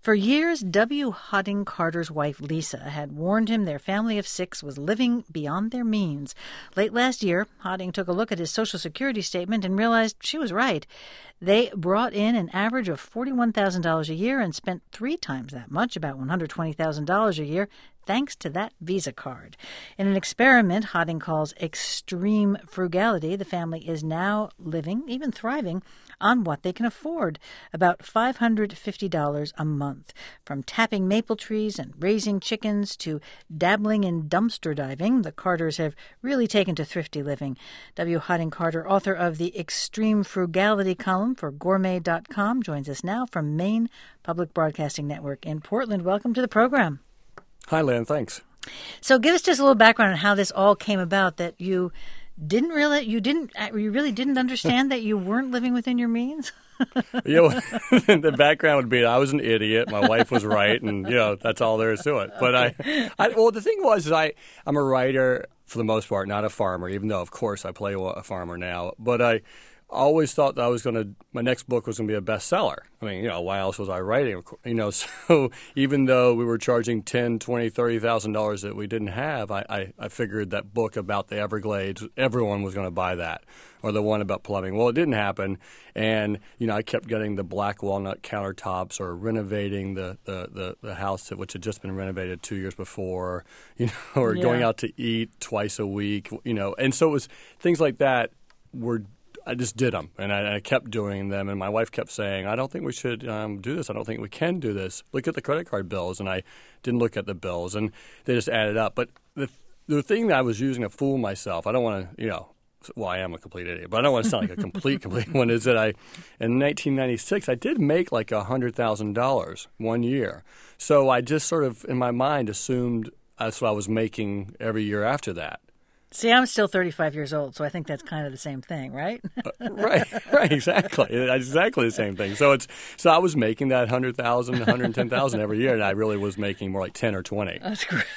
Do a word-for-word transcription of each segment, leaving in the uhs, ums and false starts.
For years, W. Hodding Carter's wife, Lisa, had warned him their family of six was living beyond their means. Late last year, Hodding took a look at his Social Security statement and realized she was right. They brought in an average of forty-one thousand dollars a year and spent three times that much, about one hundred twenty thousand dollars a year, thanks to that Visa card. In an experiment Hodding calls extreme frugality, the family is now living, even thriving, on what they can afford, about five hundred fifty dollars a month. From tapping maple trees and raising chickens to dabbling in dumpster diving, the Carters have really taken to thrifty living. W. Hodding Carter, author of the Extreme Frugality column for gourmet dot com, joins us now from Maine Public Broadcasting Network in Portland. Welcome to the program. Hi, Lynn. Thanks. So give us just a little background on how this all came about, that you didn't really, you didn't, you really didn't understand that you weren't living within your means? You know, the background would be I was an idiot. My wife was right, and you know that's all there is to it. But okay. I, I, well, the thing was, is I, I'm a writer for the most part, not a farmer. Even though, of course, I play a farmer now. But I always thought that I was going to, my next book was going to be a bestseller. I mean, you know, why else was I writing? You know, so even though we were charging ten, twenty, thirty thousand dollars that we didn't have, I, I, I figured that book about the Everglades, everyone was going to buy that, or the one about plumbing. Well, it didn't happen, and you know, I kept getting the black walnut countertops, or renovating the the, the, the house which had just been renovated two years before, you know, or yeah. going out to eat twice a week, you know, and so it was things like that were. I just did them, and I, I kept doing them, and my wife kept saying, I don't think we should um, do this. I don't think we can do this. Look at the credit card bills, and I didn't look at the bills, and they just added up. But the the thing that I was using to fool myself, I don't want to, you know, well, I am a complete idiot, but I don't want to sound like a complete, complete one, is that I, in nineteen ninety-six, I did make like one hundred thousand dollars one year. So I just sort of, in my mind, assumed that's what I was making every year after that. See, I'm still thirty-five years old, so I think that's kind of the same thing, right? uh, right, right, exactly. It's exactly the same thing. So it's so I was making that one hundred thousand dollars, one hundred ten thousand dollars every year, and I really was making more like ten or twenty. That's great.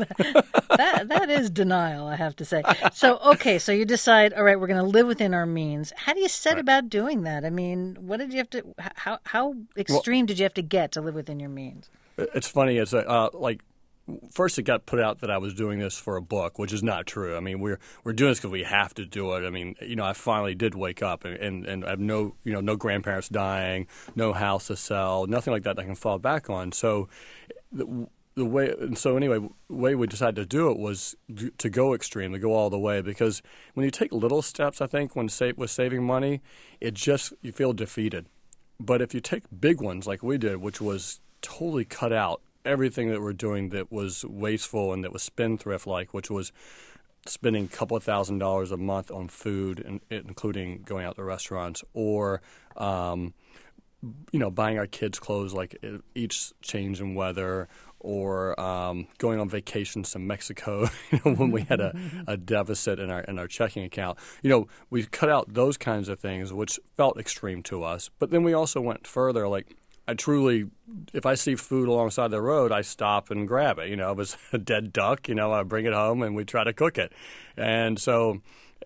that That is denial, I have to say. So, okay, so you decide, all right, we're going to live within our means. How do you set right. about doing that? I mean, what did you have to, how, how extreme well, did you have to get to live within your means? It's funny, it's uh, like, first, it got put out that I was doing this for a book, which is not true. I mean, we're we're doing this because we have to do it. I mean, you know, I finally did wake up, and, and, and I have no, you know, no grandparents dying, no house to sell, nothing like that that I can fall back on. So, the, the way, and so anyway, the way we decided to do it was to go extreme, to go all the way, because when you take little steps, I think when sa- with saving money, it just you feel defeated. But if you take big ones like we did, which was totally cut out everything that we're doing that was wasteful and that was spendthrift-like, which was spending a couple of thousand dollars a month on food, and including going out to restaurants, or um, you know, buying our kids clothes like each change in weather, or um, going on vacations to Mexico you know, when we had a, a deficit in our in our checking account. You know, we cut out those kinds of things, which felt extreme to us. But then we also went further, like. I truly, if I see food alongside the road, I stop and grab it. You know, it was a dead duck, you know, I bring it home and we try to cook it. And so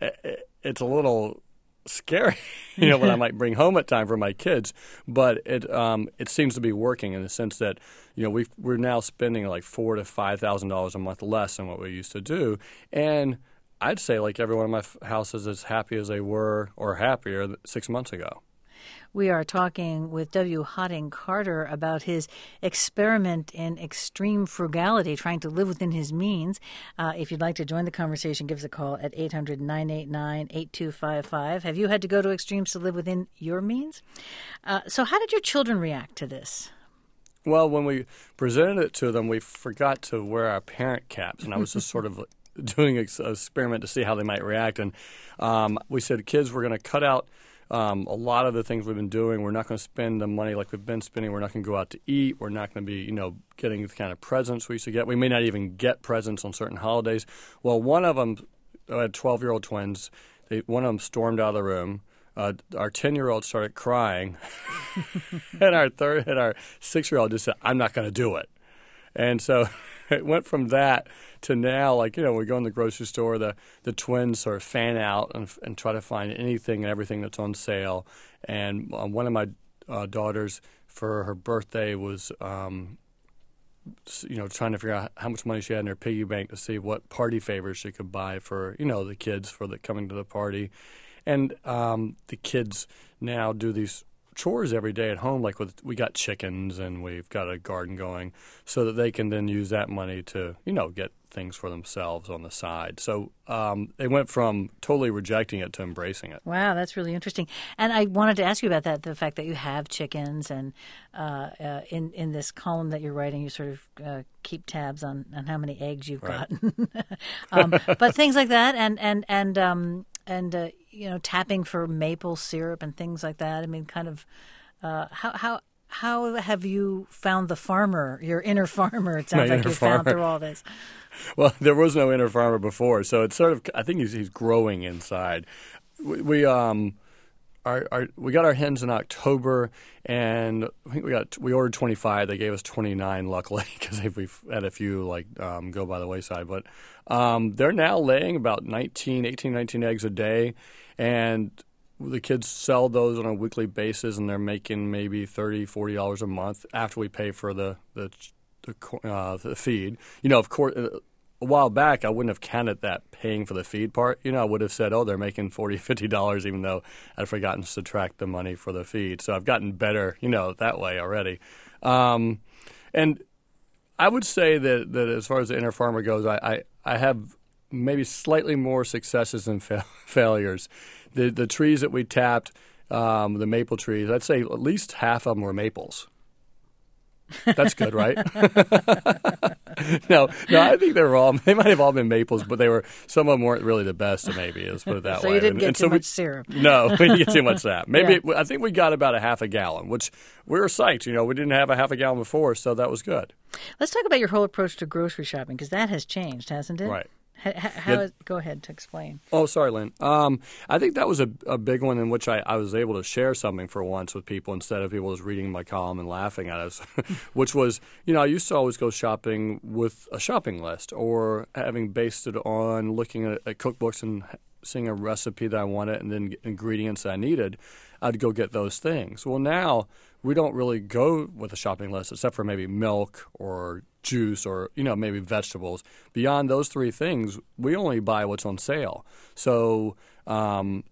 it's a little scary, you know, what I might bring home at time for my kids. But it um, it seems to be working in the sense that, you know, we we're now spending like four to five thousand dollars a month less than what we used to do. And I'd say like every one of my houses is as happy as they were or happier six months ago. We are talking with W. Hodding Carter about his experiment in extreme frugality, trying to live within his means. Uh, if you'd like to join the conversation, give us a call at eight hundred, nine eight nine, eight two five five. Have you had to go to extremes to live within your means? Uh, so how did your children react to this? Well, when we presented it to them, we forgot to wear our parent caps, and I was just sort of doing an experiment to see how they might react. And um, we said, kids, we're going to cut out Um, a lot of the things we've been doing. We're not going to spend the money like we've been spending. We're not going to go out to eat. We're not going to be, you know, getting the kind of presents we used to get. We may not even get presents on certain holidays. Well, one of them, I had twelve-year-old twins. They, one of them stormed out of the room. Uh, our ten-year-old started crying, and our third, and our six-year-old just said, "I'm not going to do it." And so it went from that to now, like, you know, we go in the grocery store, the, the twins sort of fan out and, and try to find anything and everything that's on sale. And uh, one of my uh, daughters for her birthday was, um, you know, trying to figure out how much money she had in her piggy bank to see what party favors she could buy for, you know, the kids for the coming to the party. And um, the kids now do these chores every day at home, like with we got chickens and we've got a garden going, so that they can then use that money to, you know, get things for themselves on the side. So um, they went from totally rejecting it to embracing it. Wow, that's really interesting. And I wanted to ask you about that, the fact that you have chickens, and uh, uh, in, in this column that you're writing, you sort of uh, keep tabs on, on how many eggs you've Right. gotten. um, but things like that, and, and, and, um, and uh, you know, tapping for maple syrup and things like that. I mean, kind of, uh, how, how, how have you found the farmer, your inner farmer? It sounds My like inner you found farmer. through all this. Well, there was no inner farmer before, so it's sort of. I think he's he's growing inside. We, we um, our, our we got our hens in October, and I think we got we ordered twenty-five. They gave us twenty-nine, luckily, because we've had a few like um, go by the wayside. But um, they're now laying about nineteen, eighteen, nineteen eggs a day, and the kids sell those on a weekly basis, and they're making maybe thirty, forty dollars a month after we pay for the the. The, uh, the feed. You know, of course, a while back I wouldn't have counted that paying for the feed part. You know, I would have said, oh, they're making forty dollars, fifty dollars, even though I'd forgotten to subtract the money for the feed. So I've gotten better, you know, that way already. Um, and I would say that, that as far as the inner farmer goes, I, I, I have maybe slightly more successes than fa- failures. The, the trees that we tapped, um, the maple trees, I'd say at least half of them were maples. That's good, right? no, no, I think they were all. They might have all been maples, but they were. Some of them weren't really the best. Maybe let's put it that so way. you didn't and, get and too so much we, syrup. No, we didn't get too much sap. Maybe Yeah. I think we got about a half a gallon, which we were psyched. You know, we didn't have a half a gallon before, so that was good. Let's talk about your whole approach to grocery shopping, because that has changed, hasn't it? Right. How, how Yeah. is, go ahead to explain. Oh, sorry, Lynn. Um, I think that was a, a big one in which I, I was able to share something for once with people instead of people just reading my column and laughing at us, which was, you know, I used to always go shopping with a shopping list or having based it on looking at, at cookbooks and seeing a recipe that I wanted and then ingredients that I needed. I'd go get those things. Well, now we don't really go with a shopping list except for maybe milk or juice or, you know, maybe vegetables. Beyond those three things, we only buy what's on sale. So um,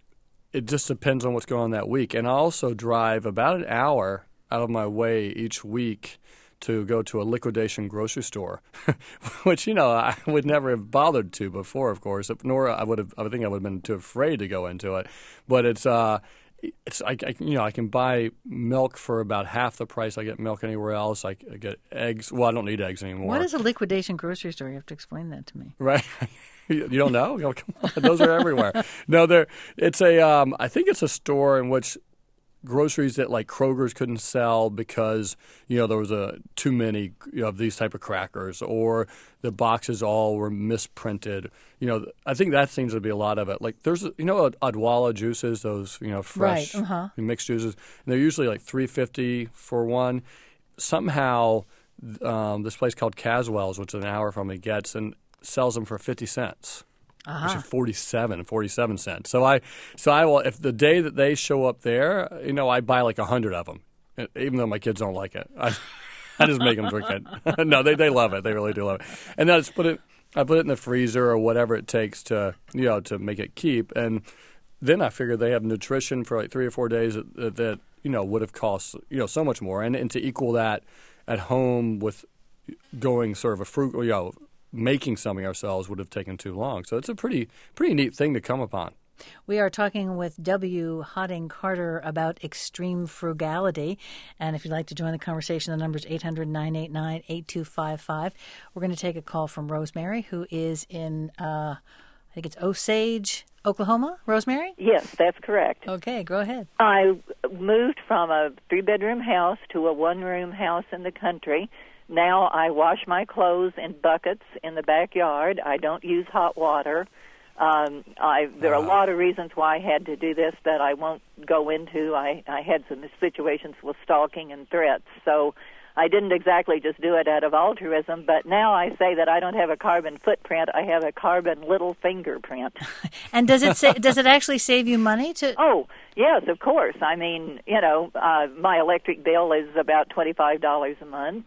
it just depends on what's going on that week. And I also drive about an hour out of my way each week to go to a liquidation grocery store, which, you know, I would never have bothered to before, of course, nor I would have, I think I would have been too afraid to go into it. But it's, uh, It's I, I you know I can buy milk for about half the price I get milk anywhere else. I, I get eggs. Well, I don't need eggs anymore. What is a liquidation grocery store? You have to explain that to me. Right? You don't know? Oh, come on, those are everywhere. No, they're. It's a. Um, I think it's a store in which groceries that like Kroger's couldn't sell because you know there was a too many you know, of these type of crackers, or the boxes all were misprinted. You know, I think that seems to be a lot of it. Like there's you know Odwalla juices, those you know fresh Right, uh-huh. mixed juices, and they're usually like three fifty for one. Somehow, um, this place called Caswell's, which is an hour from me, gets and sells them for fifty cents. Uh-huh. Which is forty-seven, forty-seven cents. So I, so I will. If the day that they show up there, you know, I buy like a hundred of them, even though my kids don't like it. I, I just make them drink it. No, they they love it. They really do love it. And then I just put it. I put it in the freezer or whatever it takes to you know to make it keep. And then I figure they have nutrition for like three or four days that, that you know would have cost you know so much more. And and to equal that at home with going sort of a fruit, you know. Making something ourselves would have taken too long. So it's a pretty pretty neat thing to come upon. We are talking with W. Hodding Carter about extreme frugality. And if you'd like to join the conversation, the number is eight hundred, nine eight nine, eight two five five. We're going to take a call from Rosemary, who is in, uh, I think it's Osage, Oklahoma. Rosemary? Yes, that's correct. Okay, go ahead. I moved from a three-bedroom house to a one-room house in the country. Now I wash my clothes in buckets in the backyard. I don't use hot water. Um, I, there are a lot of reasons why I had to do this that I won't go into. I, I had some situations with stalking and threats, so I didn't exactly just do it out of altruism, but now I say that I don't have a carbon footprint. I have a carbon little fingerprint. And does it sa- does it actually save you money to? Oh, Yes, of course. I mean, you know, uh, my electric bill is about twenty-five dollars a month,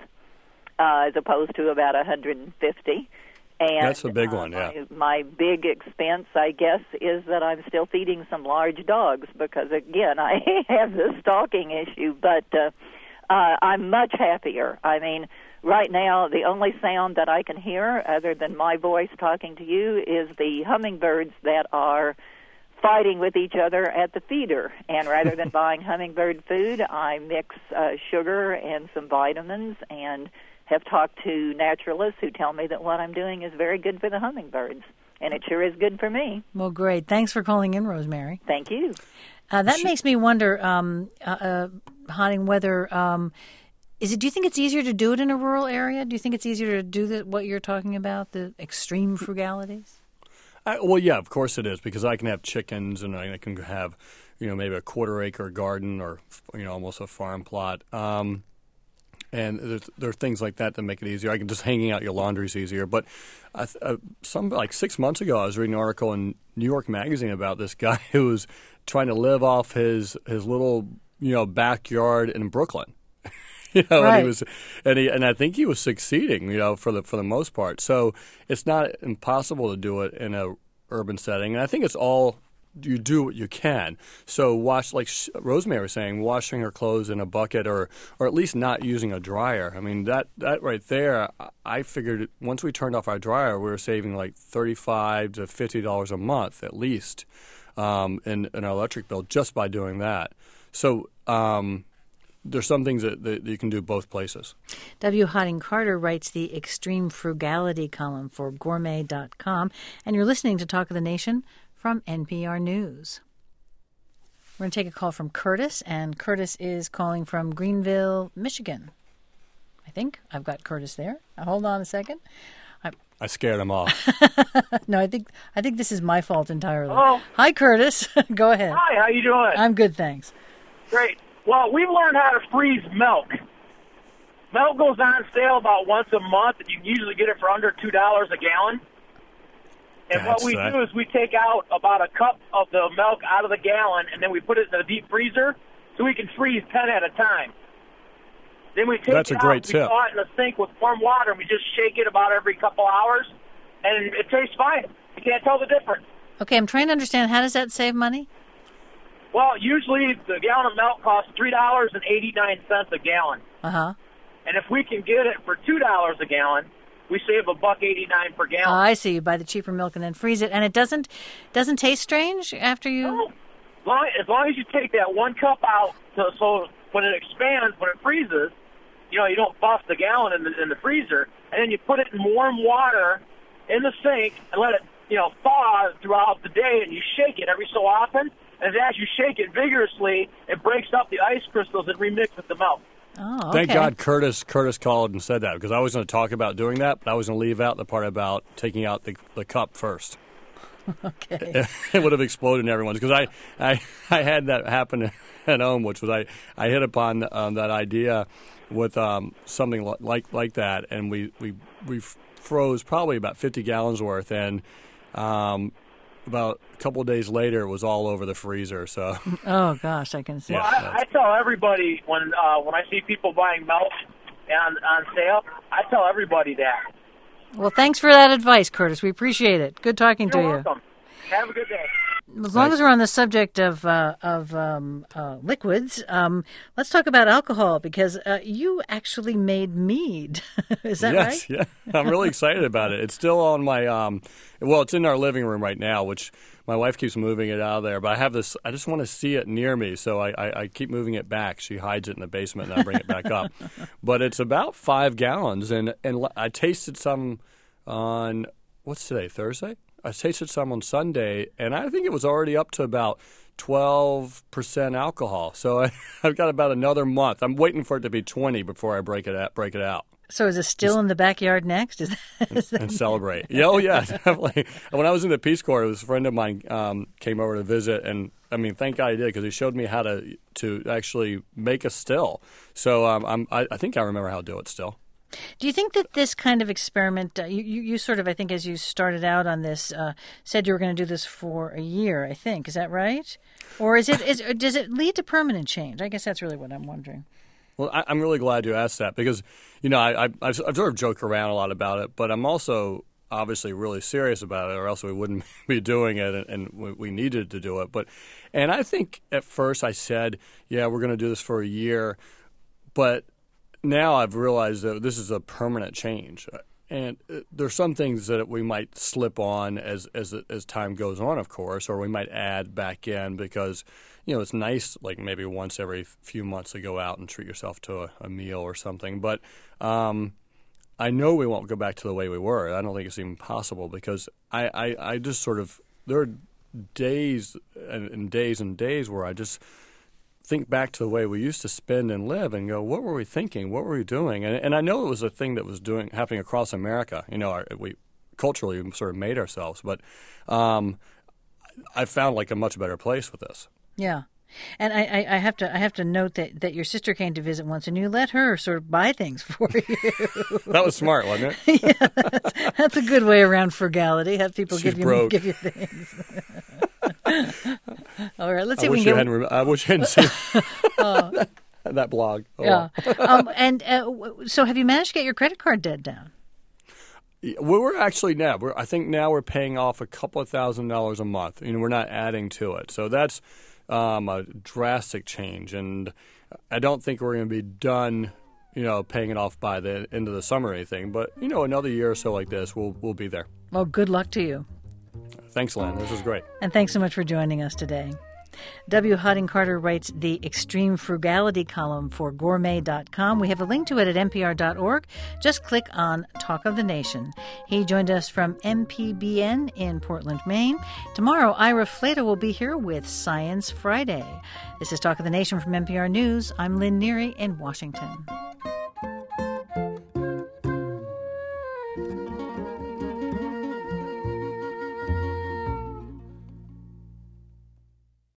uh, as opposed to about one hundred fifty dollars. And, That's a big uh, one, yeah. My, my big expense, I guess, is that I'm still feeding some large dogs because, again, I have the stalking issue. But uh, uh, I'm much happier. I mean, right now, the only sound that I can hear, other than my voice talking to you, is the hummingbirds that are fighting with each other at the feeder. And rather than buying hummingbird food, I mix uh, sugar and some vitamins, and have talked to naturalists who tell me that what I'm doing is very good for the hummingbirds, and it sure is good for me. Well, great. Thanks for calling in, Rosemary. Thank you. Uh, that makes me wonder, um, uh, uh, Hotting, whether um, is it? Do you think it's easier to do it in a rural area? Do you think it's easier to do the, what you're talking about, the extreme frugalities? I, well, yeah, of course it is, because I can have chickens and I can have, you know, maybe a quarter acre garden or, you know, almost a farm plot. Um, And there's, there are things like that that make it easier. I can just hanging out your laundry's easier. But I, uh, some like six months ago, I was reading an article in New York Magazine about this guy who was trying to live off his, his little you know backyard in Brooklyn. you know, right. and he was, and he and I think he was succeeding. You know, for the for the most part. So it's not impossible to do it in a urban setting. And I think it's all. You do what you can. So wash, like Rosemary was saying, washing her clothes in a bucket or or at least not using a dryer. I mean, that, that right there, I figured once we turned off our dryer, we were saving like thirty-five to fifty dollars a month at least um, in, in our electric bill just by doing that. So um, there's some things that, that you can do both places. W. Hotting Carter writes the Extreme Frugality column for gourmet dot com, and you're listening to Talk of the Nation from N P R News. We're going to take a call from Curtis, and Curtis is calling from Greenville, Michigan. I think I've got Curtis there. Now, hold on a second. I, I scared him off. no, I think I think this is my fault entirely. Hello. Hi, Curtis. Go ahead. Hi, how you doing? I'm good, thanks. Great. Well, we've learned how to freeze milk. Milk goes on sale about once a month, and you can usually get it for under two dollars a gallon. And That's what we that. do is we take out about a cup of the milk out of the gallon, and then we put it in the deep freezer so we can freeze ten at a time. Then we take That's it a great out, we tip. thaw it in the sink with warm water, and we just shake it about every couple hours, and it tastes fine. You can't tell the difference. Okay, I'm trying to understand, how does that save money? Well, usually the gallon of milk costs three dollars and eighty-nine cents a gallon. Uh-huh. And if we can get it for two dollars a gallon, we save a buck eighty-nine per Oh, gallon. I see. You buy the cheaper milk and then freeze it, and it doesn't doesn't taste strange after you... No. As long, as long as you take that one cup out, so, so when it expands, when it freezes, you know, you don't bust the gallon in the, in the freezer, and then you put it in warm water in the sink and let it, you know, thaw throughout the day, and you shake it every so often. And as you shake it vigorously, it breaks up the ice crystals and remix with the milk. Oh, okay. Thank God Curtis Curtis called and said that, because I was going to talk about doing that, but I was going to leave out the part about taking out the, the cup first. Okay. It would have exploded in everyone's, because I, I, I had that happen at home, which was I, I hit upon um, that idea with um, something li- like like that, and we, we, we froze probably about fifty gallons worth, and um, about a couple of days later, it was all over the freezer. So, Oh, gosh, I can see. Well, Yeah. I, I tell everybody when uh, when I see people buying milk on, on sale, I tell everybody that. Well, thanks for that advice, Curtis. We appreciate it. Good talking You're to you. welcome. Have a good day. As long as we're on the subject of uh, of um, uh, liquids, um, let's talk about alcohol, because uh, you actually made mead. Is that yes, right? yeah, I'm really excited about it. It's still on my, um, well, it's in our living room right now, which my wife keeps moving it out of there. But I have this, I just want to see it near me, so I, I, I keep moving it back. She hides it in the basement, and I bring it back up. But it's about five gallons, and, and I tasted some on, what's today, Thursday? I tasted some on Sunday, and I think it was already up to about twelve percent alcohol. So I, I've got about another month. I'm waiting for it to be twenty before I break it out, break it out. So is it still in the backyard next? Is that, is that... And celebrate. Yeah, oh, yeah, definitely. When I was in the Peace Corps, it was a friend of mine um, came over to visit, and I mean, thank God he did, because he showed me how to to actually make a still. So um, I'm, I, I think I remember how to do it still. Do you think that this kind of experiment, uh, you, you, you sort of, I think, as you started out on this, uh, said you were going to do this for a year, I think. Is that right? Or is it? Is, or does it lead to permanent change? I guess that's really what I'm wondering. Well, I, I'm really glad you asked that because, you know, I, I, I've, I've sort of joked around a lot about it, but I'm also obviously really serious about it, or else we wouldn't be doing it, and, and we, we needed to do it. But, and I think at first I said, yeah, we're going to do this for a year, but now I've realized that this is a permanent change, and there's some things that we might slip on as as as time goes on, of course, or we might add back in because, you know, it's nice like maybe once every few months to go out and treat yourself to a, a meal or something. But um, I know we won't go back to the way we were. I don't think it's even possible because I, I, I just sort of there are days and, and days and days where I just think back to the way we used to spend and live and go, what were we thinking? What were we doing? And, and I know it was a thing that was doing happening across America. You know, our, we culturally sort of made ourselves, but um, I found like a much better place with this. Yeah. And I, I, I have to I have to note that, that your sister came to visit once and you let her sort of buy things for you. That was smart, wasn't it? Yeah, that's, that's a good way around frugality. Have people She's give you broke. give you things. All right, let's see I if we wish can you get. hadn't. I wish you hadn't seen that, that blog. Oh, Yeah. well. um, and uh, w- so, have you managed to get your credit card debt down? We We're actually now. We're, I think now we're paying off a couple of thousand dollars a month. You know, we're not adding to it, so that's um, a drastic change. And I don't think we're going to be done, you know, paying it off by the end of the summer or anything. But you know, another year or so like this, we'll we'll be there. Well, good luck to you. Thanks, Len. This was great. And thanks so much for joining us today. W. Harding Carter writes the Extreme Frugality column for gourmet dot com. We have a link to it at N P R dot org. Just click on Talk of the Nation. He joined us from M P B N in Portland, Maine. Tomorrow, Ira Flatow will be here with Science Friday. This is Talk of the Nation from N P R News. I'm Lynn Neary in Washington.